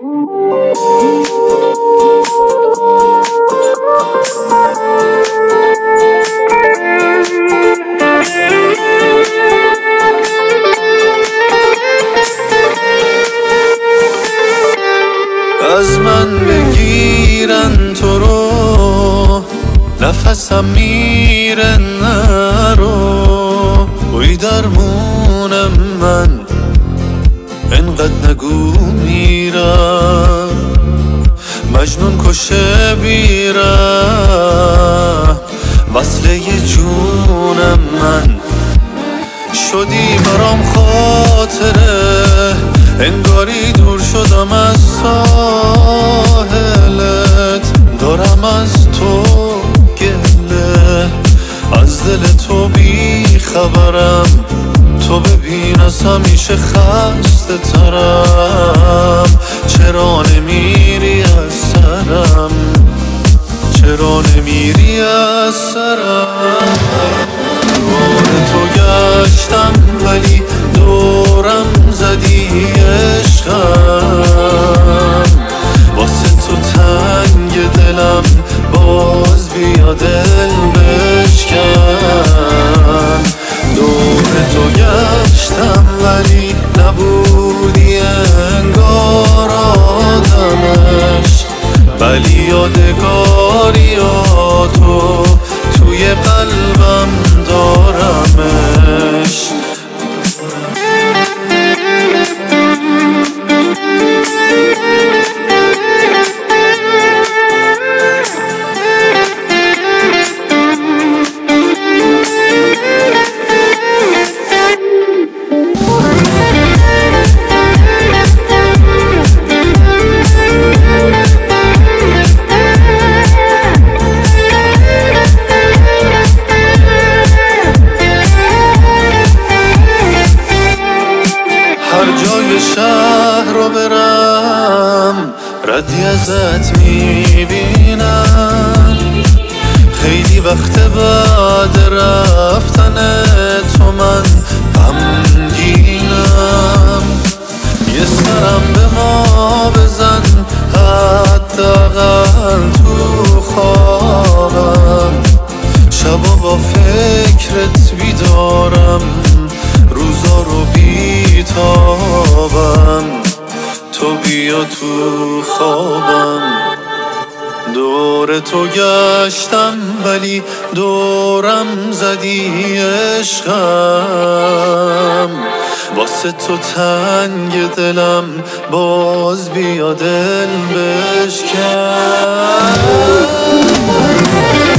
از من بگیرن تو رو، نفسم میره نرو. بوی درمونم من انقدر نگو میرم، مجنون کشه بیره وصله جونم من. شدی برام خاطره، انگاری دور شدم از ساحلت. دارم از تو گله، از دل تو بی خبرم. تو ببین از همیشه خسته ترم. چرا نمیری از سرم، چرا نمیری از سرم. دور تو گشتم ولی دورم زدی عشقم. واسه تو تنگ دلم، باز بیا دل بشکن. دور تو گشتم ولی نبودی انگار آدمش، ولی یادگاری تو توی قلبم دارمش. هر جای شهر رو برم ردی ازت میبینم. خیلی وقت بعد رفتن تو من غمگینم. یه سرم به ما بزن حداقل تو خوابم. شبا با فکرت بیدارم، روزا رو بیتابم. تو بیا تو خوابم. دور تو گشتم ولی دورم زدی عشقم. واسه تو تنگ دلم، باز بیا دل بشکن.